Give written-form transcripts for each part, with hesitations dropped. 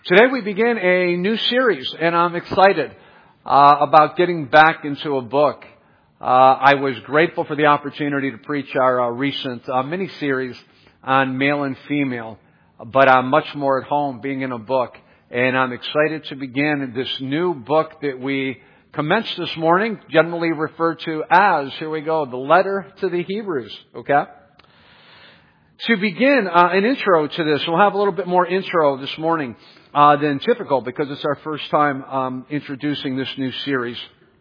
Today we begin a new series, and I'm excited about getting back into a book. I was grateful for the opportunity to preach our recent mini-series on male and female, but I'm much more at home being in a book, and I'm excited to begin this new book that we commenced this morning, generally referred to as, here we go, the letter to the Hebrews, okay? To begin an intro to this, we'll have a little bit more intro this morning than typical because it's our first time introducing this new series.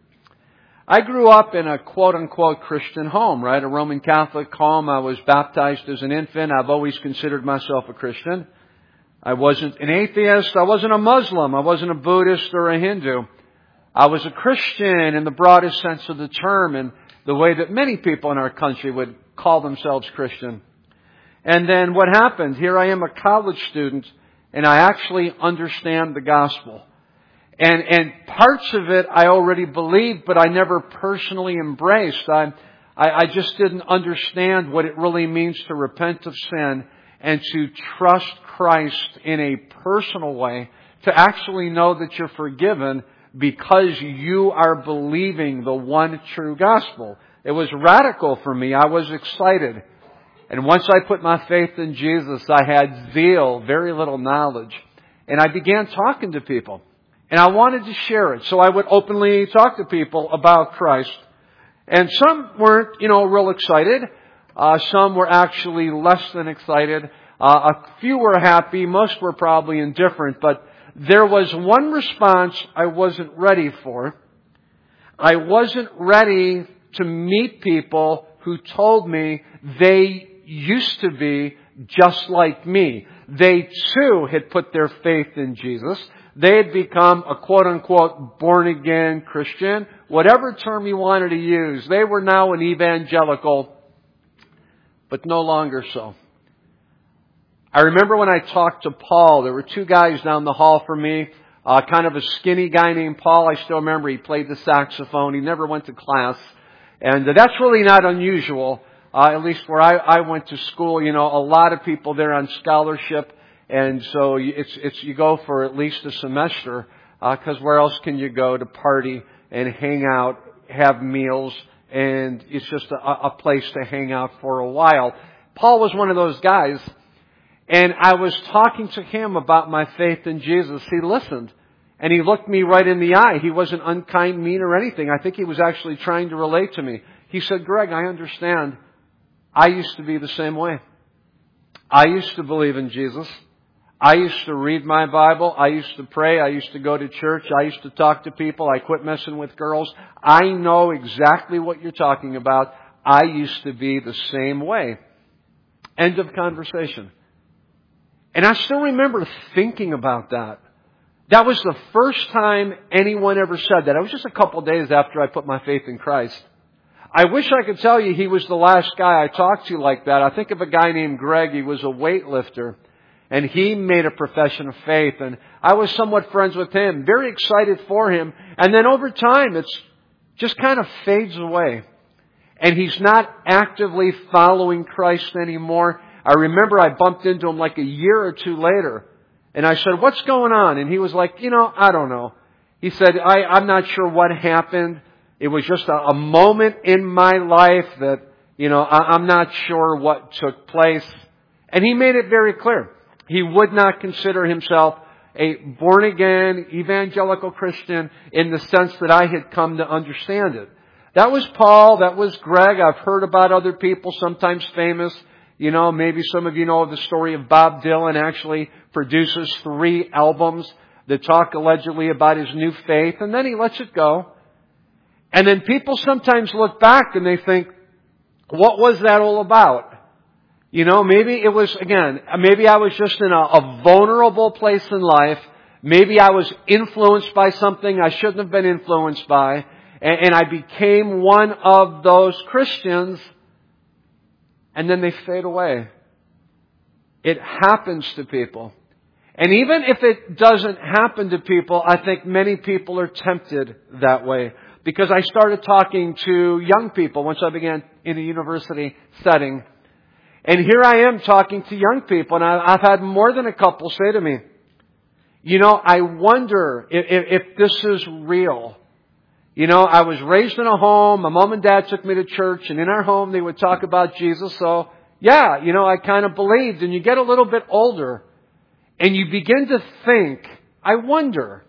I grew up in a quote-unquote Christian home, right? A Roman Catholic home. I was baptized as an infant. I've always considered myself a Christian. I wasn't an atheist. I wasn't a Muslim. I wasn't a Buddhist or a Hindu. I was a Christian in the broadest sense of the term and the way that many people in our country would call themselves Christian. And then what happened? Here I am, a college student, and I actually understand the gospel. And parts of it I already believed, but I never personally embraced. I just didn't understand what it really means to repent of sin and to trust Christ in a personal way, to actually know that you're forgiven because you are believing the one true gospel. It was radical for me. I was excited. And once I put my faith in Jesus, I had zeal, very little knowledge. And I began talking to people. And I wanted to share it. So I would openly talk to people about Christ. And some weren't, real excited. Some were actually less than excited. A few were happy. Most were probably indifferent. But there was one response I wasn't ready for. I wasn't ready to meet people who told me they used to be just like me. They too had put their faith in Jesus. They had become a quote-unquote born-again Christian, whatever term you wanted to use. They were now an evangelical, but no longer so. I remember when I talked to Paul, there were two guys down the hall from me, kind of a skinny guy named Paul. I still remember he played the saxophone. He never went to class. And that's really not unusual. At least where I went to school, a lot of people there on scholarship, and so you go for at least a semester, because where else can you go to party and hang out, have meals, and it's just a place to hang out for a while. Paul was one of those guys, and I was talking to him about my faith in Jesus. He listened, and he looked me right in the eye. He wasn't unkind, mean, or anything. I think he was actually trying to relate to me. He said, "Greg, I understand. I used to be the same way. I used to believe in Jesus. I used to read my Bible. I used to pray. I used to go to church. I used to talk to people. I quit messing with girls. I know exactly what you're talking about. I used to be the same way." End of conversation. And I still remember thinking about that. That was the first time anyone ever said that. It was just a couple of days after I put my faith in Christ. I wish I could tell you he was the last guy I talked to like that. I think of a guy named Greg. He was a weightlifter. And he made a profession of faith. And I was somewhat friends with him. Very excited for him. And then over time, it's just kind of fades away. And he's not actively following Christ anymore. I remember I bumped into him like a year or two later. And I said, "What's going on?" And he was like, "I don't know." He said, I'm not sure what happened. It was just a moment in my life that, I'm not sure what took place. And he made it very clear. He would not consider himself a born-again evangelical Christian in the sense that I had come to understand it. That was Paul. That was Greg. I've heard about other people, sometimes famous. Maybe some of you know the story of Bob Dylan. Actually produces 3 albums that talk allegedly about his new faith, and then he lets it go. And then people sometimes look back and they think, what was that all about? Maybe it was, maybe I was just in a vulnerable place in life. Maybe I was influenced by something I shouldn't have been influenced by. And I became one of those Christians. And then they fade away. It happens to people. And even if it doesn't happen to people, I think many people are tempted that way. Because I started talking to young people once I began in a university setting. And here I am talking to young people, and I've had more than a couple say to me, I wonder if this is real. I was raised in a home. My mom and dad took me to church, and in our home they would talk about Jesus. So, yeah, I kind of believed. And you get a little bit older, and you begin to think, I wonder.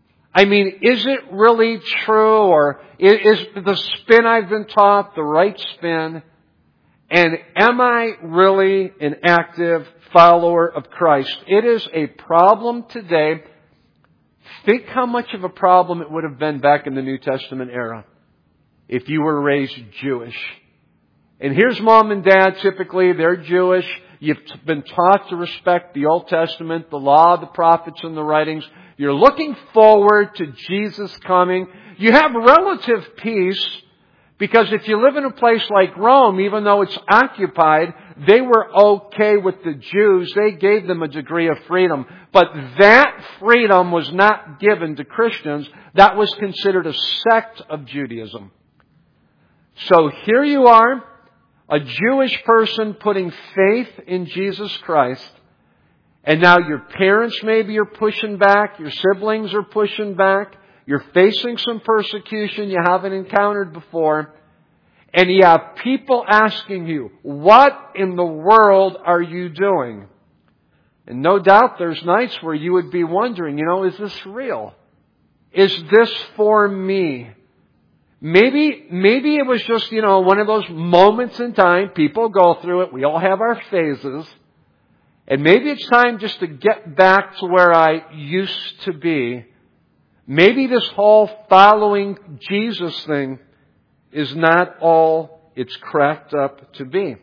Is it really true, or is the spin I've been taught the right spin? And am I really an active follower of Christ? It is a problem today. Think how much of a problem it would have been back in the New Testament era if you were raised Jewish. And here's mom and dad, typically, they're Jewish. You've been taught to respect the Old Testament, the law, the prophets, and the writings. You're looking forward to Jesus coming. You have relative peace because if you live in a place like Rome, even though it's occupied, they were okay with the Jews. They gave them a degree of freedom. But that freedom was not given to Christians. That was considered a sect of Judaism. So here you are, a Jewish person putting faith in Jesus Christ. And now your parents maybe are pushing back. Your siblings are pushing back. You're facing some persecution you haven't encountered before. And you have people asking you, what in the world are you doing? And no doubt there's nights where you would be wondering, is this real? Is this for me? Maybe it was just, one of those moments in time. People go through it. We all have our phases. And maybe it's time just to get back to where I used to be. Maybe this whole following Jesus thing is not all it's cracked up to be.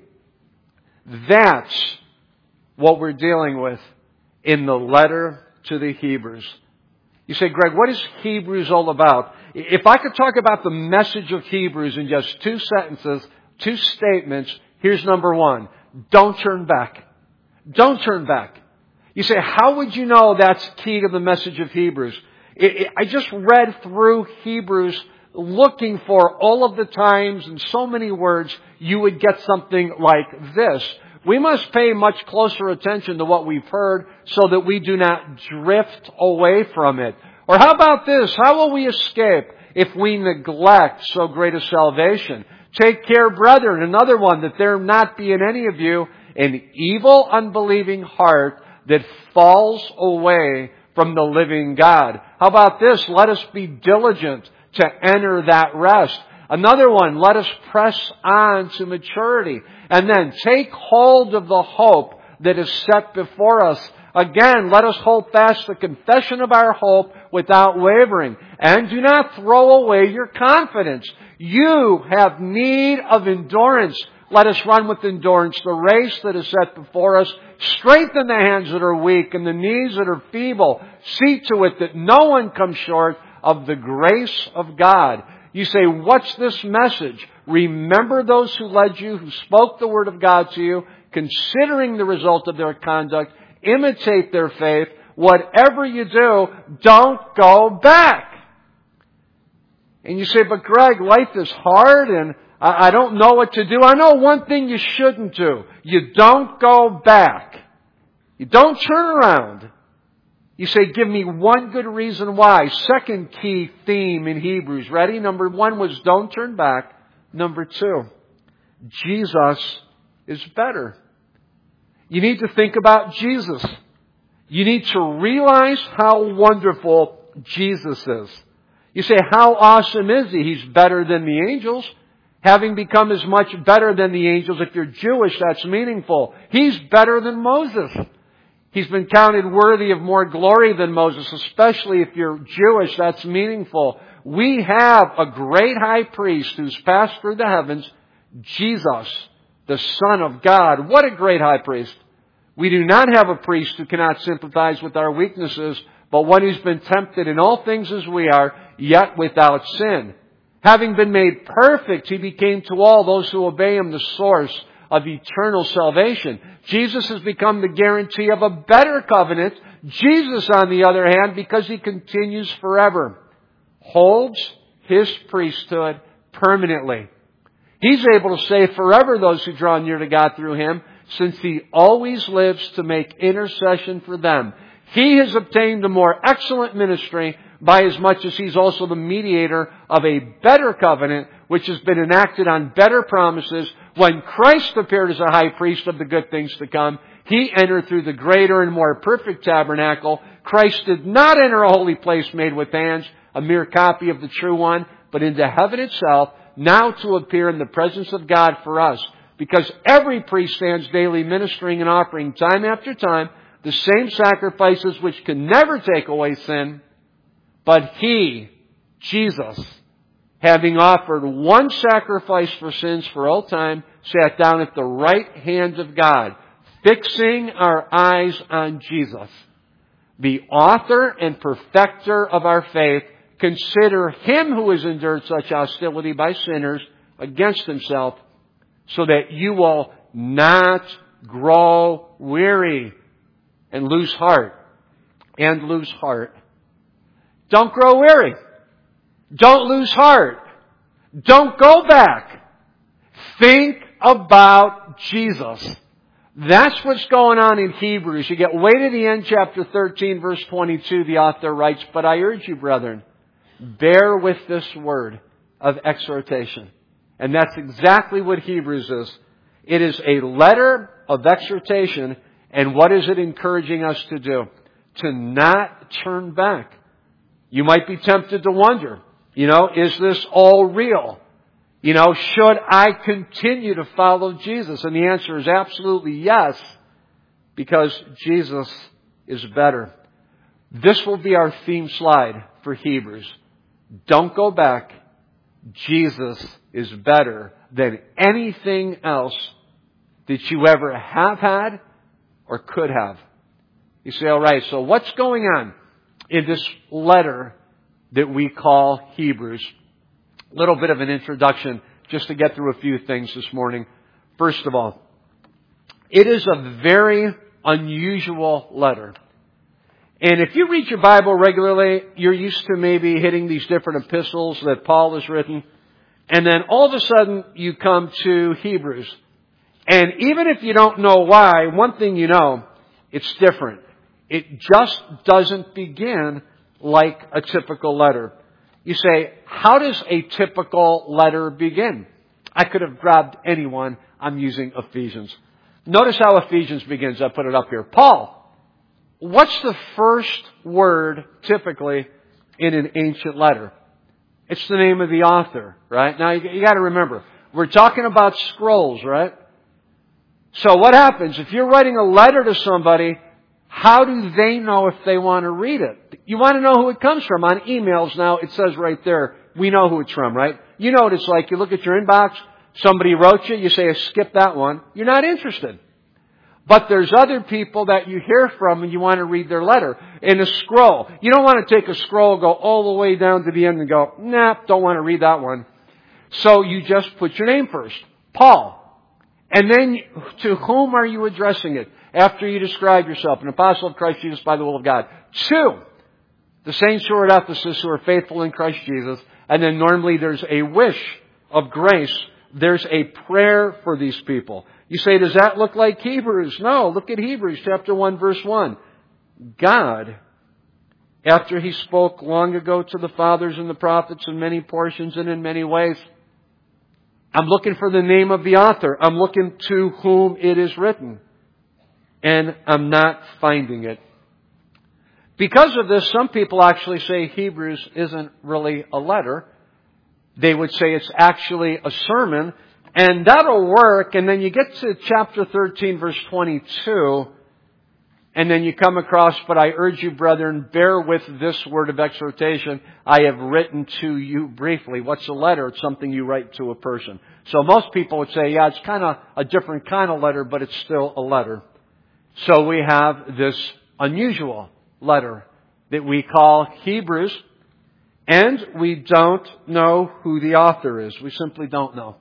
That's what we're dealing with in the letter to the Hebrews. You say, Greg, what is Hebrews all about? If I could talk about the message of Hebrews in just 2 sentences, 2 statements, here's number 1. Don't turn back. Don't turn back. You say, how would you know that's key to the message of Hebrews? I just read through Hebrews looking for all of the times and so many words you would get something like this. We must pay much closer attention to what we've heard so that we do not drift away from it. Or how about this? How will we escape if we neglect so great a salvation? Take care, brethren, another one, that there not be in any of you an evil, unbelieving heart that falls away from the living God. How about this? Let us be diligent to enter that rest. Another one, let us press on to maturity. And then take hold of the hope that is set before us. Again, let us hold fast the confession of our hope without wavering. And do not throw away your confidence. You have need of endurance. Let us run with endurance the race that is set before us. Strengthen the hands that are weak and the knees that are feeble. See to it that no one comes short of the grace of God. You say, what's this message? Remember those who led you, who spoke the word of God to you, considering the result of their conduct, imitate their faith. Whatever you do, don't go back. And you say, but Greg, life is hard and I don't know what to do. I know one thing you shouldn't do. You don't go back. You don't turn around. You say, give me one good reason why. Second key theme in Hebrews. Ready? Number 1 was don't turn back. Number 2, Jesus is better. You need to think about Jesus. You need to realize how wonderful Jesus is. You say, how awesome is He? He's better than the angels. Having become as much better than the angels, if you're Jewish, that's meaningful. He's better than Moses. He's been counted worthy of more glory than Moses, especially if you're Jewish, that's meaningful. We have a great high priest who's passed through the heavens, Jesus, the Son of God. What a great high priest. We do not have a priest who cannot sympathize with our weaknesses, but one who's been tempted in all things as we are, yet without sin. Having been made perfect, He became to all those who obey Him the source of eternal salvation. Jesus has become the guarantee of a better covenant. Jesus, on the other hand, because He continues forever, holds His priesthood permanently. He's able to save forever those who draw near to God through Him, since He always lives to make intercession for them. He has obtained a more excellent ministry by as much as He's also the mediator of a better covenant, which has been enacted on better promises. When Christ appeared as a high priest of the good things to come, He entered through the greater and more perfect tabernacle. Christ did not enter a holy place made with hands, a mere copy of the true one, but into heaven itself, now to appear in the presence of God for us. Because every priest stands daily ministering and offering time after time the same sacrifices which can never take away sin. But He, Jesus, having offered one sacrifice for sins for all time, sat down at the right hand of God, fixing our eyes on Jesus, the author and perfecter of our faith. Consider Him who has endured such hostility by sinners against Himself, so that you will not grow weary and lose heart. Don't grow weary. Don't lose heart. Don't go back. Think about Jesus. That's what's going on in Hebrews. You get way to the end, chapter 13, verse 22, the author writes, "But I urge you, brethren, bear with this word of exhortation." And that's exactly what Hebrews is. It is a letter of exhortation. And what is it encouraging us to do? To not turn back. You might be tempted to wonder, is this all real? Should I continue to follow Jesus? And the answer is absolutely yes, because Jesus is better. This will be our theme slide for Hebrews. Don't go back. Jesus is better than anything else that you ever have had or could have. You say, all right, so what's going on in this letter that we call Hebrews? A little bit of an introduction just to get through a few things this morning. First of all, it is a very unusual letter. And if you read your Bible regularly, you're used to maybe hitting these different epistles that Paul has written. And then all of a sudden you come to Hebrews. And even if you don't know why, one thing you know, it's different. It just doesn't begin like a typical letter. You say, how does a typical letter begin? I could have grabbed any one. I'm using Ephesians. Notice how Ephesians begins. I put it up here. Paul. What's the first word typically in an ancient letter? It's the name of the author, right? Now you got to remember, we're talking about scrolls, right? So what happens if you're writing a letter to somebody? How do they know if they want to read it? You want to know who it comes from. On emails now, it says right there, we know who it's from, right? You know what it's like. You look at your inbox, somebody wrote you say, skip that one. You're not interested. But there's other people that you hear from and you want to read their letter. In a scroll, you don't want to take a scroll, go all the way down to the end and go, nah, don't want to read that one. So you just put your name first. Paul. And then to whom are you addressing it? After you describe yourself, an apostle of Christ Jesus by the will of God. 2, the saints who are at Ephesus who are faithful in Christ Jesus. And then normally there's a wish of grace. There's a prayer for these people. You say, does that look like Hebrews? No, look at Hebrews chapter 1, verse 1. God, after He spoke long ago to the fathers and the prophets in many portions and in many ways. I'm looking for the name of the author. I'm looking to whom it is written. And I'm not finding it. Because of this, some people actually say Hebrews isn't really a letter. They would say it's actually a sermon. And that'll work. And then you get to chapter 13, verse 22. And then you come across, but I urge you, brethren, bear with this word of exhortation. I have written to you briefly. What's a letter? It's something you write to a person. So most people would say, yeah, it's kind of a different kind of letter, but it's still a letter. So we have this unusual letter that we call Hebrews. And we don't know who the author is. We simply don't know.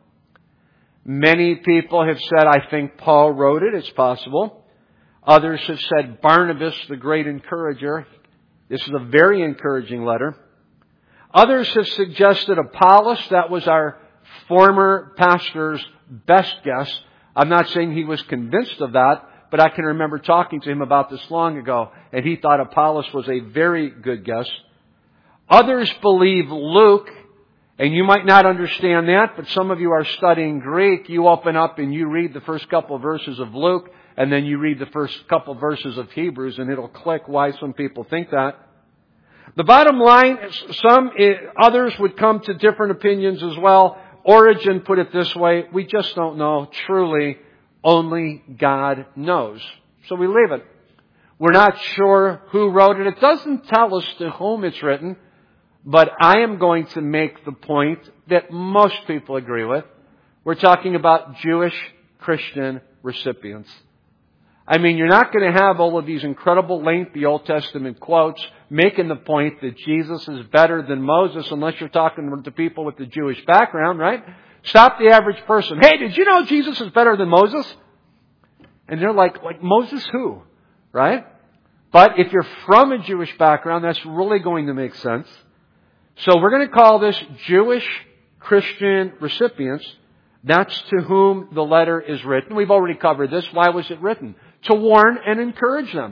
Many people have said, I think Paul wrote it. It's possible. Others have said Barnabas, the great encourager. This is a very encouraging letter. Others have suggested Apollos. That was our former pastor's best guess. I'm not saying he was convinced of that, but I can remember talking to him about this long ago, and he thought Apollos was a very good guess. Others believe Luke, and you might not understand that, but some of you are studying Greek. You open up and you read the first couple of verses of Luke, and then you read the first couple of verses of Hebrews, and it'll click why some people think that. The bottom line, others would come to different opinions as well. Origen put it this way: we just don't know. Truly, only God knows. So we leave it. We're not sure who wrote it. It doesn't tell us to whom it's written. But I am going to make the point that most people agree with. We're talking about Jewish Christian recipients. I mean, you're not going to have all of these incredible lengthy Old Testament quotes making the point that Jesus is better than Moses unless you're talking to people with the Jewish background, right? Stop the average person. Hey, did you know Jesus is better than Moses? And they're like Moses who? Right? But if you're from a Jewish background, that's really going to make sense. So we're going to call this Jewish Christian recipients. That's to whom the letter is written. We've already covered this. Why was it written? To warn and encourage them.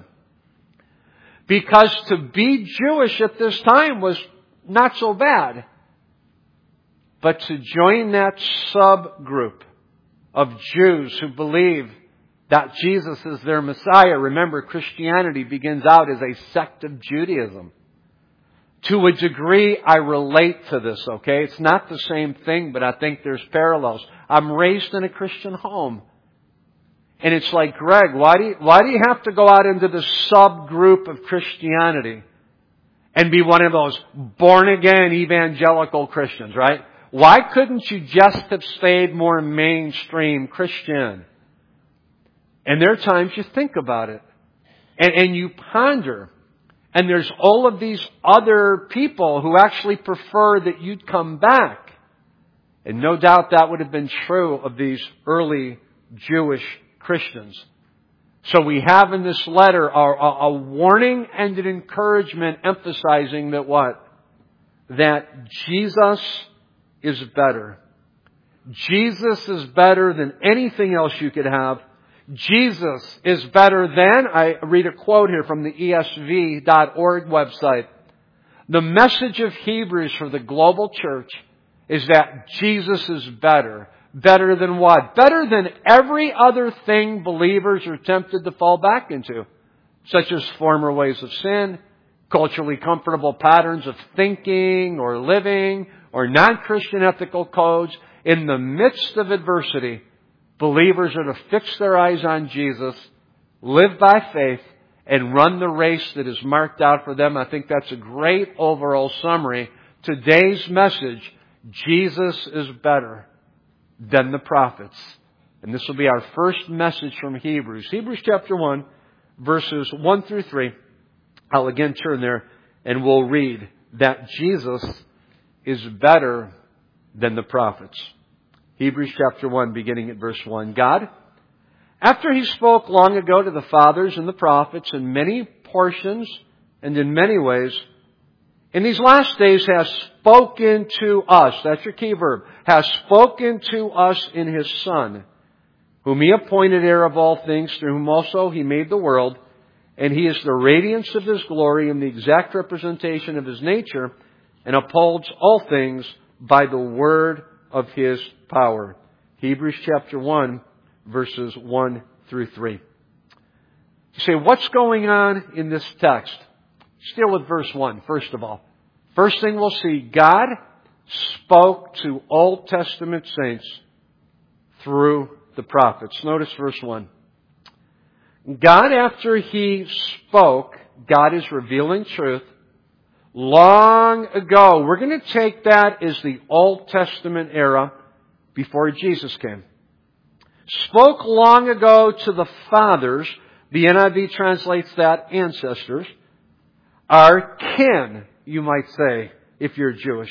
Because to be Jewish at this time was not so bad. But to join that subgroup of Jews who believe that Jesus is their Messiah. Remember, Christianity begins out as a sect of Judaism. To a degree, I relate to this, okay? It's not the same thing, but I think there's parallels. I'm raised in a Christian home. And it's like, Greg, why do you have to go out into the subgroup of Christianity and be one of those born-again evangelical Christians, right? Why couldn't you just have stayed more mainstream Christian? And there are times you think about it. And you ponder. And there's all of these other people who actually prefer that you'd come back. And no doubt that would have been true of these early Jewish Christians. So we have in this letter a warning and an encouragement emphasizing that what? That Jesus is better. Jesus is better than anything else you could have. Jesus is better than, I read a quote here from the ESV.org website. The message of Hebrews for the global church is that Jesus is better. Better than what? Better than every other thing believers are tempted to fall back into, such as former ways of sin, culturally comfortable patterns of thinking or living, or non-Christian ethical codes. In the midst of adversity, believers are to fix their eyes on Jesus, live by faith, and run the race that is marked out for them. I think that's a great overall summary. Today's message, Jesus is better than the prophets. And this will be our first message from Hebrews. Hebrews chapter 1, verses 1 through 3. I'll again turn there and we'll read that Jesus is better than the prophets. Hebrews chapter 1, beginning at verse 1. God, after He spoke long ago to the fathers and the prophets in many portions and in many ways, in these last days has spoken to us. That's your key verb. Has spoken to us in His Son, whom He appointed heir of all things, through whom also He made the world. And He is the radiance of His glory and the exact representation of His nature, and upholds all things by the word of His power. Hebrews chapter 1, verses 1 through 3. You say, what's going on in this text? Still with verse 1, first of all. First thing we'll see, God spoke to Old Testament saints through the prophets. Notice verse 1. God, after He spoke, God is revealing truth. Long ago, we're going to take that as the Old Testament era before Jesus came. Spoke long ago to the fathers. The NIV translates that ancestors. Our kin, you might say, if you're Jewish.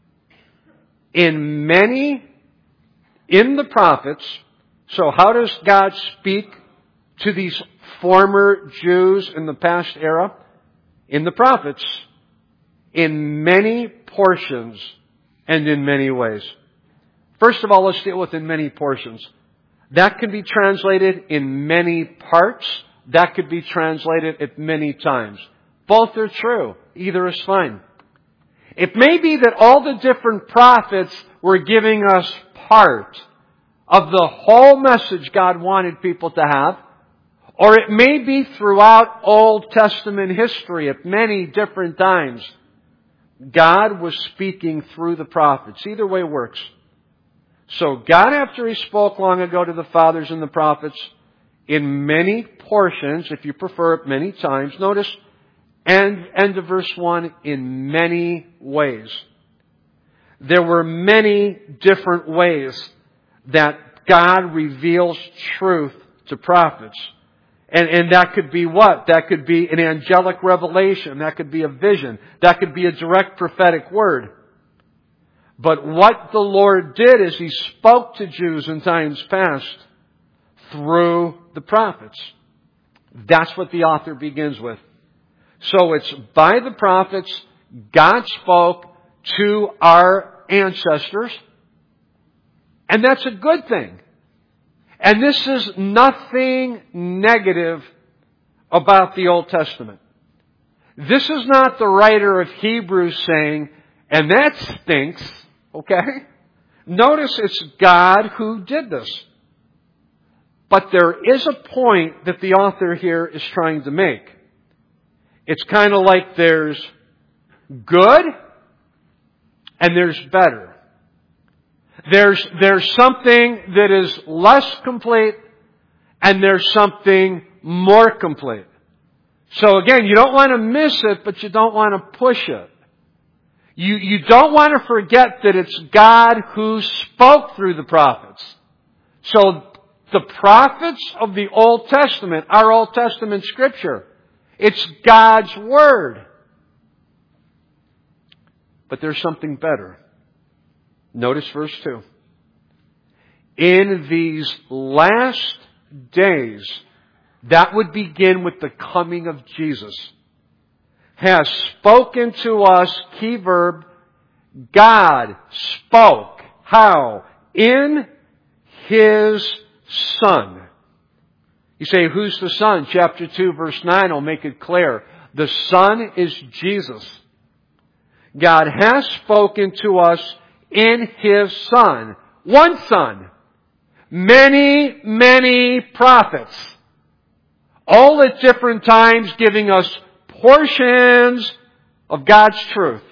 In the prophets. So how does God speak to these former Jews in the past era? In the prophets. In many portions and in many ways. First of all, let's deal with in many portions. That can be translated in many parts. That could be translated at many times. Both are true. Either is fine. It may be that all the different prophets were giving us part of the whole message God wanted people to have, or it may be throughout Old Testament history at many different times. God was speaking through the prophets. Either way works. So God, after He spoke long ago to the fathers and the prophets, in many portions, if you prefer it, many times, notice, end of verse 1, in many ways. There were many different ways that God reveals truth to prophets. And that could be what? That could be an angelic revelation. That could be a vision. That could be a direct prophetic word. But what the Lord did is He spoke to Jews in times past through the prophets. That's what the author begins with. So it's by the prophets, God spoke to our ancestors. And that's a good thing. And this is nothing negative about the Old Testament. This is not the writer of Hebrews saying, and that stinks, okay? Notice it's God who did this. But there is a point that the author here is trying to make. It's kind of like there's good and there's better. There's something that is less complete and there's something more complete. So again, you don't want to miss it, but you don't want to push it. You don't want to forget that it's God who spoke through the prophets. So the prophets of the Old Testament, our Old Testament Scripture, it's God's Word. But there's something better. Notice verse 2. In these last days, that would begin with the coming of Jesus, has spoken to us, key verb, God spoke. How? In His Son. You say, who's the Son? Chapter 2, verse 9 will make it clear. The Son is Jesus. God has spoken to us in His Son. One Son. Many, many prophets. All at different times giving us portions of God's truth.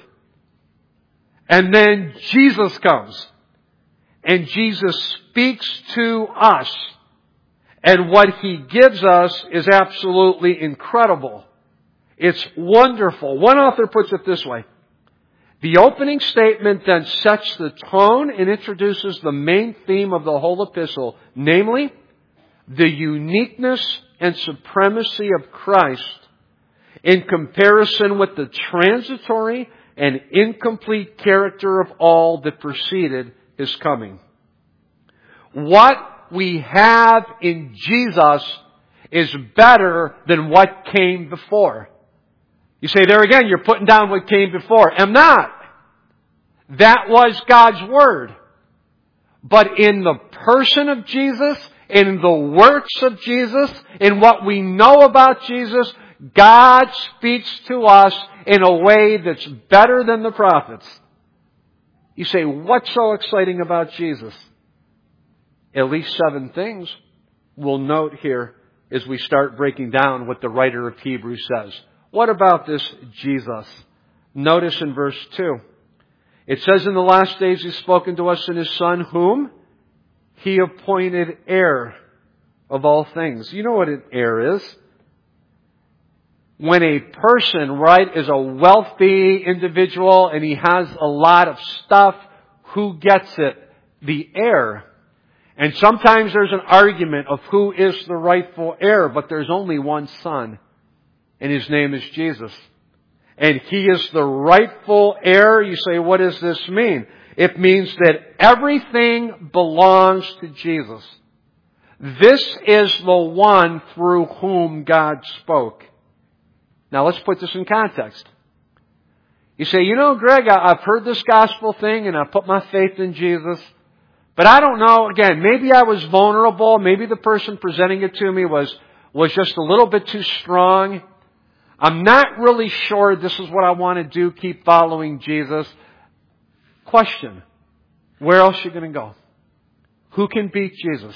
And then Jesus comes. And Jesus speaks to us. And what He gives us is absolutely incredible. It's wonderful. One author puts it this way. The opening statement then sets the tone and introduces the main theme of the whole epistle, namely, the uniqueness and supremacy of Christ in comparison with the transitory and incomplete character of all that preceded His coming. What we have in Jesus is better than what came before. You say, there again, you're putting down what came before. I'm not. That was God's Word. But in the person of Jesus, in the works of Jesus, in what we know about Jesus, God speaks to us in a way that's better than the prophets. You say, what's so exciting about Jesus? At least 7 things we'll note here as we start breaking down what the writer of Hebrews says. What about this Jesus? Notice in verse 2. It says, in the last days He's spoken to us in His Son, whom He appointed heir of all things. You know what an heir is? When a person, right, is a wealthy individual and he has a lot of stuff, who gets it? The heir. And sometimes there's an argument of who is the rightful heir, but there's only one Son. And His name is Jesus. And He is the rightful heir. You say, what does this mean? It means that everything belongs to Jesus. This is the one through whom God spoke. Now let's put this in context. You say, Greg, I've heard this gospel thing and I've put my faith in Jesus, But I don't know, again, maybe I was vulnerable. Maybe the person presenting it to me was just a little bit too strong. I'm not really sure this is what I want to do, keep following Jesus. Question. Where else are you going to go? Who can beat Jesus?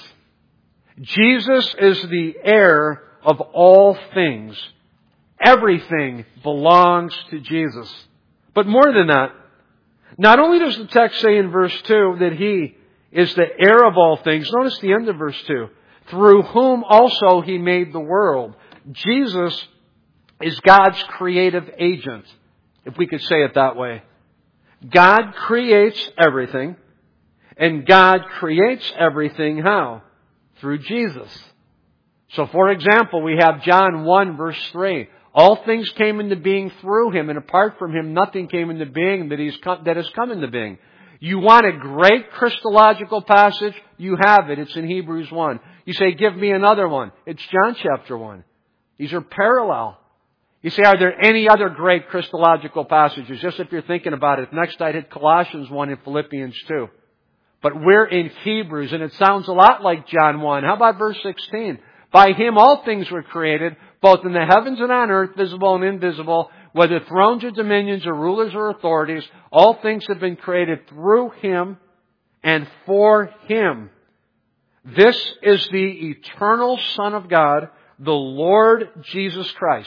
Jesus is the heir of all things. Everything belongs to Jesus. But more than that, not only does the text say in verse 2 that He is the heir of all things, notice the end of verse 2. Through whom also He made the world. Jesus is God's creative agent, if we could say it that way. God creates everything, and God creates everything how? Through Jesus. So for example, we have John 1 verse 3. All things came into being through Him, and apart from Him nothing came into being that has come into being. You want a great Christological passage? You have it. It's in Hebrews 1. You say, give me another one. It's John chapter 1. These are parallel. You say, are there any other great Christological passages? Just if you're thinking about it. Next I'd hit Colossians 1 and Philippians 2. But we're in Hebrews, and it sounds a lot like John 1. How about verse 16? By Him all things were created, both in the heavens and on earth, visible and invisible, whether thrones or dominions or rulers or authorities, all things have been created through Him and for Him. This is the eternal Son of God, the Lord Jesus Christ.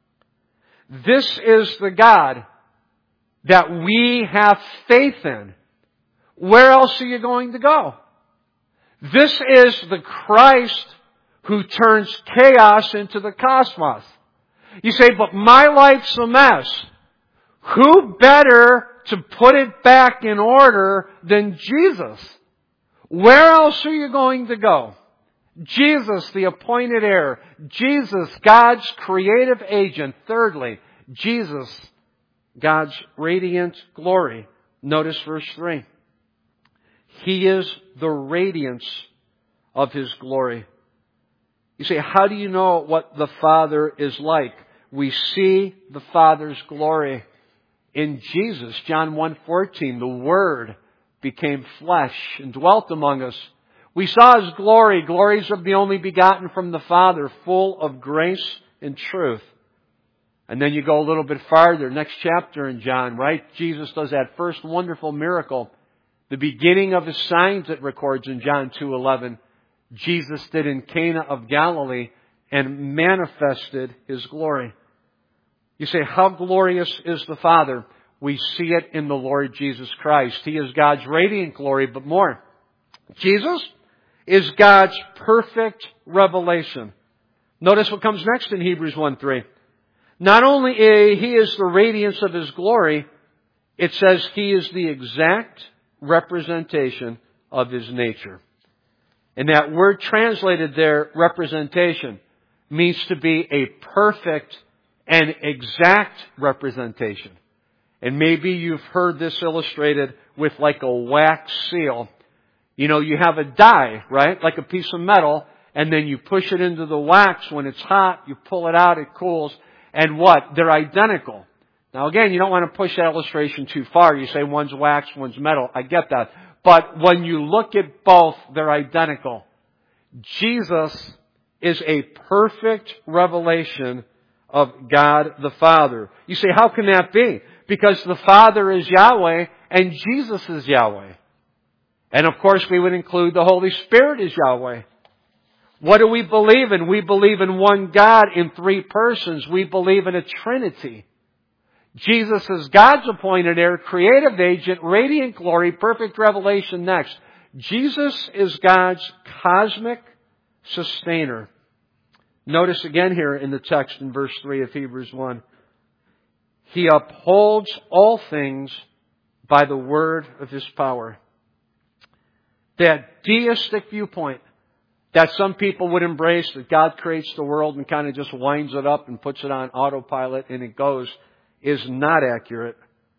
This is the God that we have faith in. Where else are you going to go? This is the Christ who turns chaos into the cosmos. You say, but my life's a mess. Who better to put it back in order than Jesus? Where else are you going to go? Jesus, the appointed heir. Jesus, God's creative agent. Thirdly, Jesus, God's radiant glory. Notice verse 3. He is the radiance of His glory. You say, how do you know what the Father is like? We see the Father's glory in Jesus. John 1:14, the Word became flesh and dwelt among us. We saw His glory, glories of the only begotten from the Father, full of grace and truth. And then you go a little bit farther, next chapter in John, right? Jesus does that first wonderful miracle. The beginning of His signs it records in John 2:11. Jesus did in Cana of Galilee and manifested His glory. You say, how glorious is the Father? We see it in the Lord Jesus Christ. He is God's radiant glory, but more. Jesus is God's perfect revelation. Notice what comes next in Hebrews 1:3. Not only He is the radiance of His glory, it says He is the exact representation of His nature. And that word translated there, representation, means to be a perfect and exact representation. And maybe you've heard this illustrated with like a wax seal. You know, you have a die, right? Like a piece of metal, and then you push it into the wax. When it's hot, you pull it out, it cools, and what? They're identical. Now again, you don't want to push that illustration too far. You say one's wax, one's metal. I get that. But when you look at both, they're identical. Jesus is a perfect revelation of God the Father. You say, how can that be? Because the Father is Yahweh and Jesus is Yahweh. And of course we would include the Holy Spirit as Yahweh. What do we believe in? We believe in one God in three persons. We believe in a Trinity. Jesus is God's appointed heir, creative agent, radiant glory, perfect revelation next. Jesus is God's cosmic sustainer. Notice again here in the text in verse 3 of Hebrews 1. He upholds all things by the word of His power. That deistic viewpoint that some people would embrace, that God creates the world and kind of just winds it up and puts it on autopilot and it goes, is not accurate.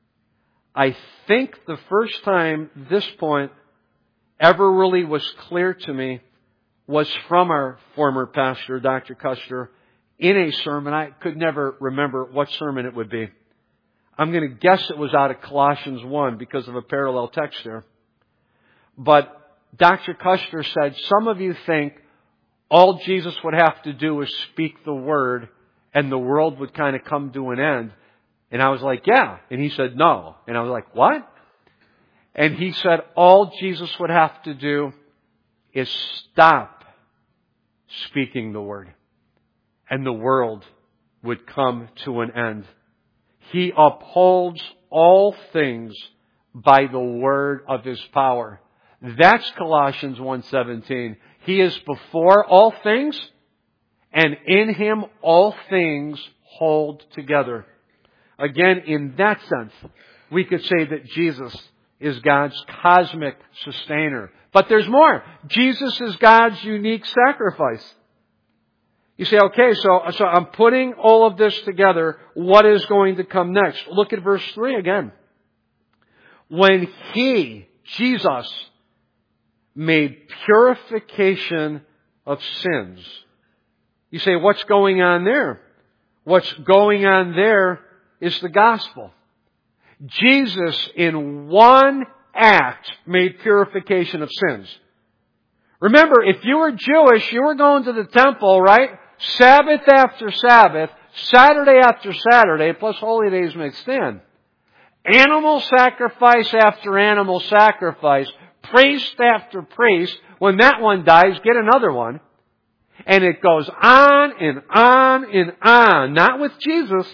I think the first time this point ever really was clear to me was from our former pastor, Dr. Custer, in a sermon. I could never remember what sermon it would be. I'm going to guess it was out of Colossians 1 because of a parallel text there. But Dr. Custer said, some of you think all Jesus would have to do is speak the word and the world would kind of come to an end. And I was like, yeah. And he said, no. And I was like, what? And he said, all Jesus would have to do is stop speaking the word. And the world would come to an end. He upholds all things by the word of His power. That's Colossians 1:17. He is before all things, and in Him all things hold together. Again, in that sense, we could say that Jesus is God's cosmic sustainer. But there's more. Jesus is God's unique sacrifice. You say, okay, so I'm putting all of this together. What is going to come next? Look at verse 3 again. When He, Jesus, made purification of sins. You say, what's going on there? What's going on there is the gospel. Jesus, in one act, made purification of sins. Remember, if you were Jewish, you were going to the temple, right? Sabbath after Sabbath, Saturday after Saturday, plus holy days mixed in. Animal sacrifice after animal sacrifice, priest after priest. When that one dies, get another one. And it goes on and on and on. Not with Jesus.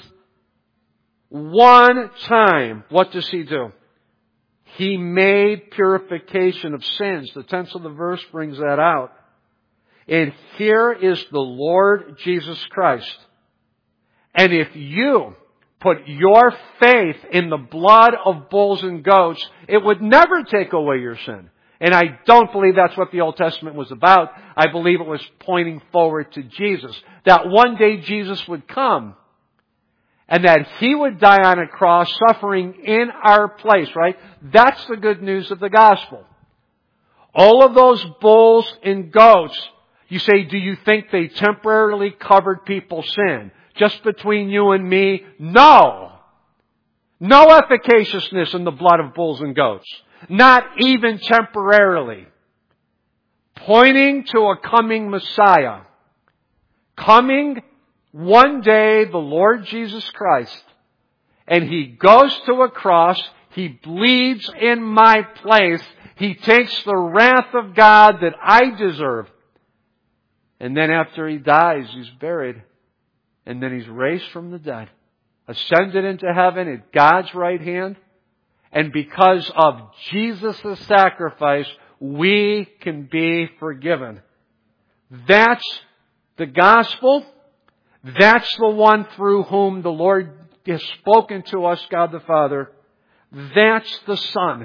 One time, what does He do? He made purification of sins. The tense of the verse brings that out. And here is the Lord Jesus Christ. And if you put your faith in the blood of bulls and goats, it would never take away your sin. And I don't believe that's what the Old Testament was about. I believe it was pointing forward to Jesus. That one day Jesus would come. And that He would die on a cross, suffering in our place, right? That's the good news of the gospel. All of those bulls and goats, you say, do you think they temporarily covered people's sin? Just between you and me? No. No efficaciousness in the blood of bulls and goats. Not even temporarily. Pointing to a coming Messiah. Coming one day, the Lord Jesus Christ. And He goes to a cross. He bleeds in my place. He takes the wrath of God that I deserve. And then after He dies, He's buried. And then He's raised from the dead. Ascended into heaven at God's right hand. And because of Jesus' sacrifice, we can be forgiven. That's the gospel. That's the one through whom the Lord has spoken to us, God the Father. That's the Son.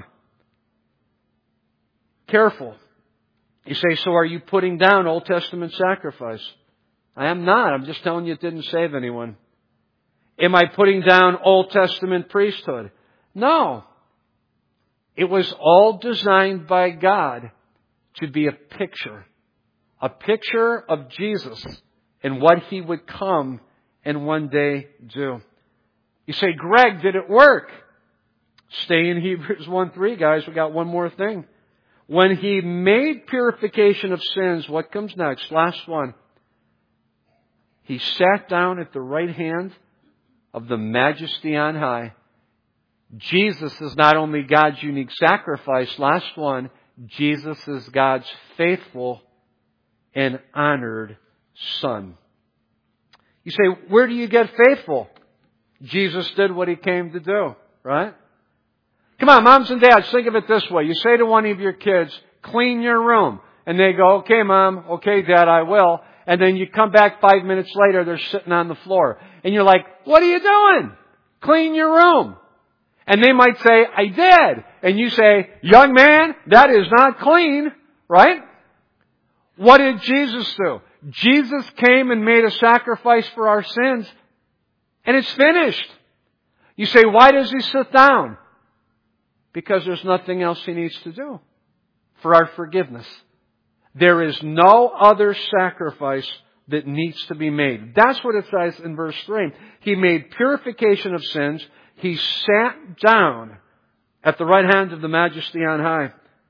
Careful. You say, so are you putting down Old Testament sacrifice? I am not. I'm just telling you it didn't save anyone. Am I putting down Old Testament priesthood? No. It was all designed by God to be a picture of Jesus and what He would come and one day do. You say, Greg, did it work? Stay in Hebrews 1:3, guys. We got one more thing. When He made purification of sins, what comes next? Last one. He sat down at the right hand of the Majesty on high. Jesus is not only God's unique sacrifice. Last one. Jesus is God's faithful and honored Son. You say, where do you get faithful? Jesus did what He came to do, right? Come on, moms and dads, think of it this way. You say to one of your kids, clean your room. And they go, okay, Mom, okay, Dad, I will. And then you come back 5 minutes later, they're sitting on the floor. And you're like, what are you doing? Clean your room. And they might say, I did. And you say, young man, that is not clean, right? What did Jesus do? Jesus came and made a sacrifice for our sins. And it's finished. You say, why does He sit down? Because there's nothing else He needs to do for our forgiveness. There is no other sacrifice that needs to be made. That's what it says in verse 3. He made purification of sins. He sat down at the right hand of the Majesty on high.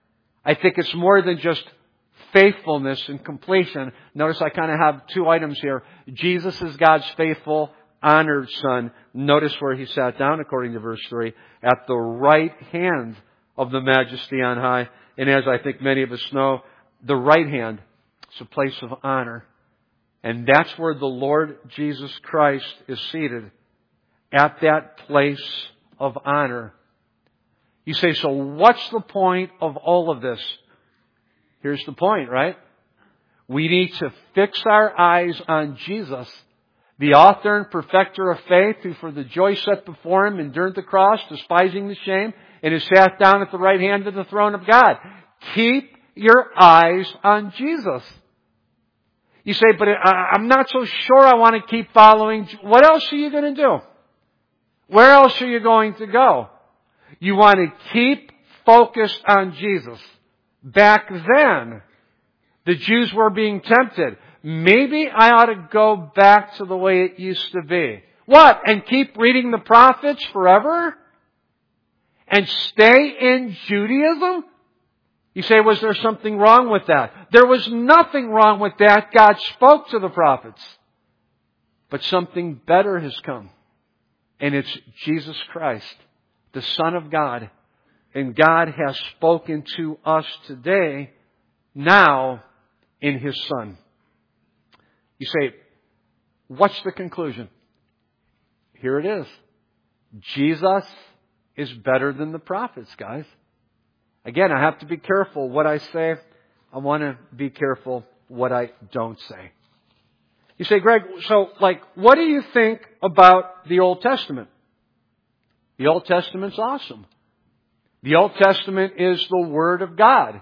I think it's more than just faithfulness and completion. Notice I kind of have two items here. Jesus is God's faithful, honored Son. Notice where He sat down, according to verse 3, at the right hand of the Majesty on high. And as I think many of us know, the right hand is a place of honor. And that's where the Lord Jesus Christ is seated, at that place of honor. You say, so what's the point of all of this? Here's the point, right? We need to fix our eyes on Jesus, the author and perfecter of faith, who for the joy set before Him endured the cross, despising the shame, and is sat down at the right hand of the throne of God. Keep your eyes on Jesus. You say, but I'm not so sure I want to keep following. What else are you going to do? Where else are you going to go? You want to keep focused on Jesus. Back then, the Jews were being tempted. Maybe I ought to go back to the way it used to be. What? And keep reading the prophets forever? And stay in Judaism? You say, was there something wrong with that? There was nothing wrong with that. God spoke to the prophets. But something better has come. And it's Jesus Christ, the Son of God. And God has spoken to us today, now, in His Son. You say, what's the conclusion? Here it is. Jesus is better than the prophets, guys. Again, I have to be careful what I say. I want to be careful what I don't say. You say, Greg, so what do you think about the Old Testament? The Old Testament's awesome. The Old Testament is the Word of God.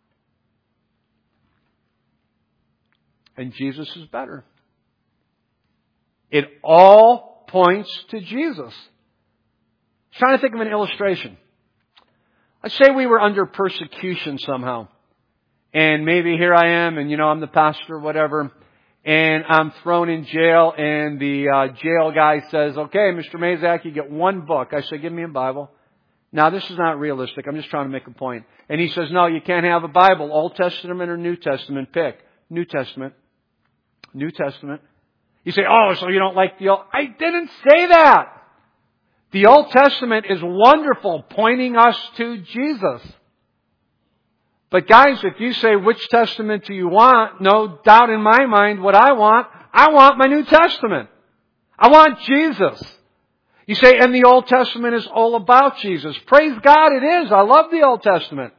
And Jesus is better. It all points to Jesus. I'm trying to think of an illustration. Let's say we were under persecution somehow. And maybe here I am, and I'm the pastor or whatever, and I'm thrown in jail, and the jail guy says, okay, Mr. Mazak, you get one book. I say, give me a Bible. Now, this is not realistic. I'm just trying to make a point. And he says, no, you can't have a Bible. Old Testament or New Testament? Pick. New Testament. New Testament. You say, oh, so you don't like the Old... I didn't say that! The Old Testament is wonderful, pointing us to Jesus. But guys, if you say, which Testament do you want? No doubt in my mind what I want my New Testament. I want Jesus. You say, and the Old Testament is all about Jesus. Praise God, it is. I love the Old Testament.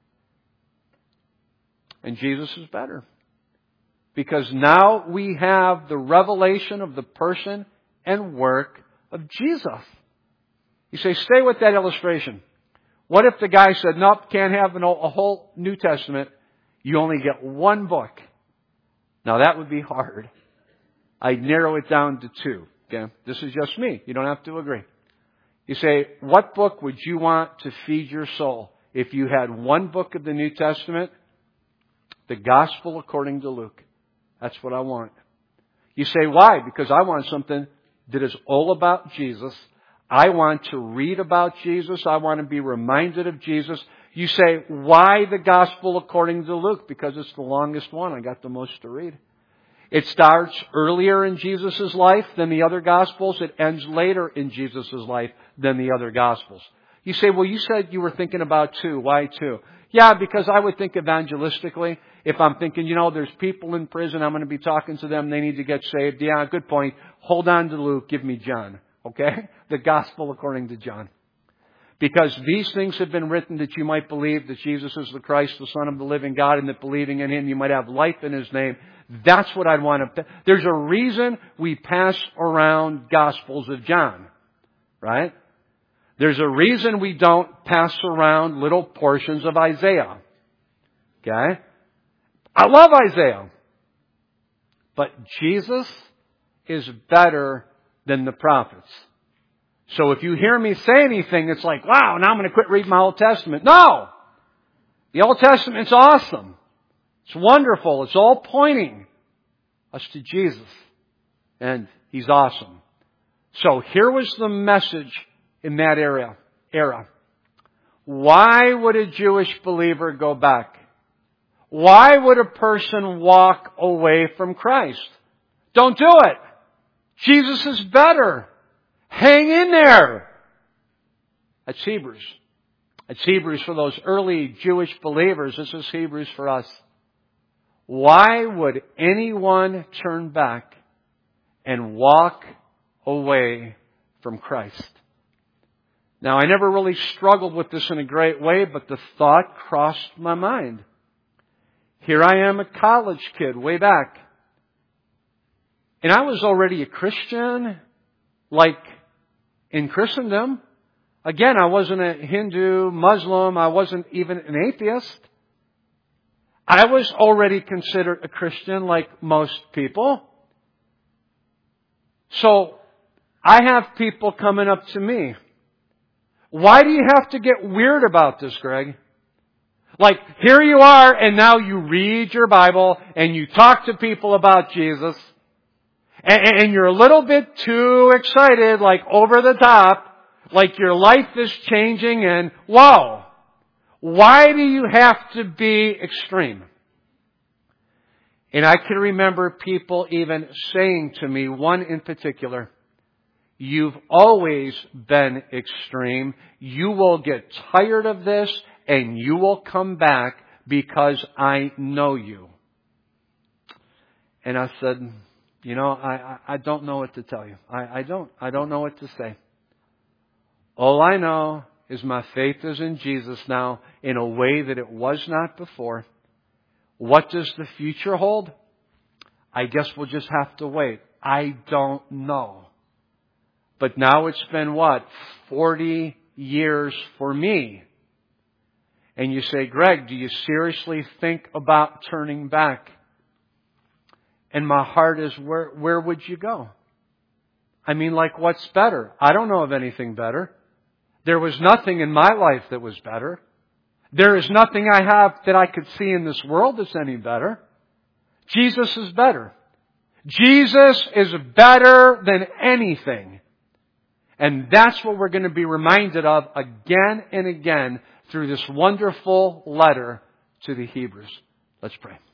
And Jesus is better. Because now we have the revelation of the person and work of Jesus. You say, stay with that illustration. What if the guy said, nope, can't have a whole New Testament. You only get one book. Now that would be hard. I'd narrow it down to two. Okay? This is just me. You don't have to agree. You say, what book would you want to feed your soul? If you had one book of the New Testament, the Gospel according to Luke. That's what I want. You say, why? Because I want something that is all about Jesus. I want to read about Jesus. I want to be reminded of Jesus. You say, why the Gospel according to Luke? Because it's the longest one. I got the most to read. It starts earlier in Jesus' life than the other Gospels. It ends later in Jesus' life than the other Gospels. You say, well, you said you were thinking about two. Why two? Yeah, because I would think evangelistically. If I'm thinking, there's people in prison, I'm going to be talking to them, they need to get saved. Yeah, good point. Hold on to Luke, give me John. Okay? The Gospel according to John. Because these things have been written that you might believe that Jesus is the Christ, the Son of the living God, and that believing in Him you might have life in His name. That's what I'd want to... There's a reason we pass around Gospels of John. Right? There's a reason we don't pass around little portions of Isaiah. Okay? I love Isaiah. But Jesus is better than the prophets. So if you hear me say anything, it's like, wow, now I'm going to quit reading my Old Testament. No! The Old Testament's awesome. It's wonderful. It's all pointing us to Jesus. And He's awesome. So here was the message in that era. Why would a Jewish believer go back? Why would a person walk away from Christ? Don't do it. Jesus is better. Hang in there. That's Hebrews. It's Hebrews for those early Jewish believers. This is Hebrews for us. Why would anyone turn back and walk away from Christ? Now, I never really struggled with this in a great way, but the thought crossed my mind. Here I am, a college kid, way back. And I was already a Christian, like in Christendom. Again, I wasn't a Hindu, Muslim, I wasn't even an atheist. I was already considered a Christian like most people. So, I have people coming up to me. Why do you have to get weird about this, Greg? Like, here you are, and now you read your Bible, and you talk to people about Jesus, and you're a little bit too excited, like over the top, like your life is changing, and wow! Why do you have to be extreme? And I can remember people even saying to me, one in particular, you've always been extreme. You will get tired of this and you will come back because I know you. And I said, I don't know what to tell you. I don't know what to say. All I know is my faith is in Jesus now in a way that it was not before. What does the future hold? I guess we'll just have to wait. I don't know. But now it's been 40 years for me. And you say, Greg, do you seriously think about turning back? And my heart is, where would you go? I mean, like, what's better? I don't know of anything better. There was nothing in my life that was better. There is nothing I have that I could see in this world that's any better. Jesus is better. Jesus is better than anything. And that's what we're going to be reminded of again and again through this wonderful letter to the Hebrews. Let's pray.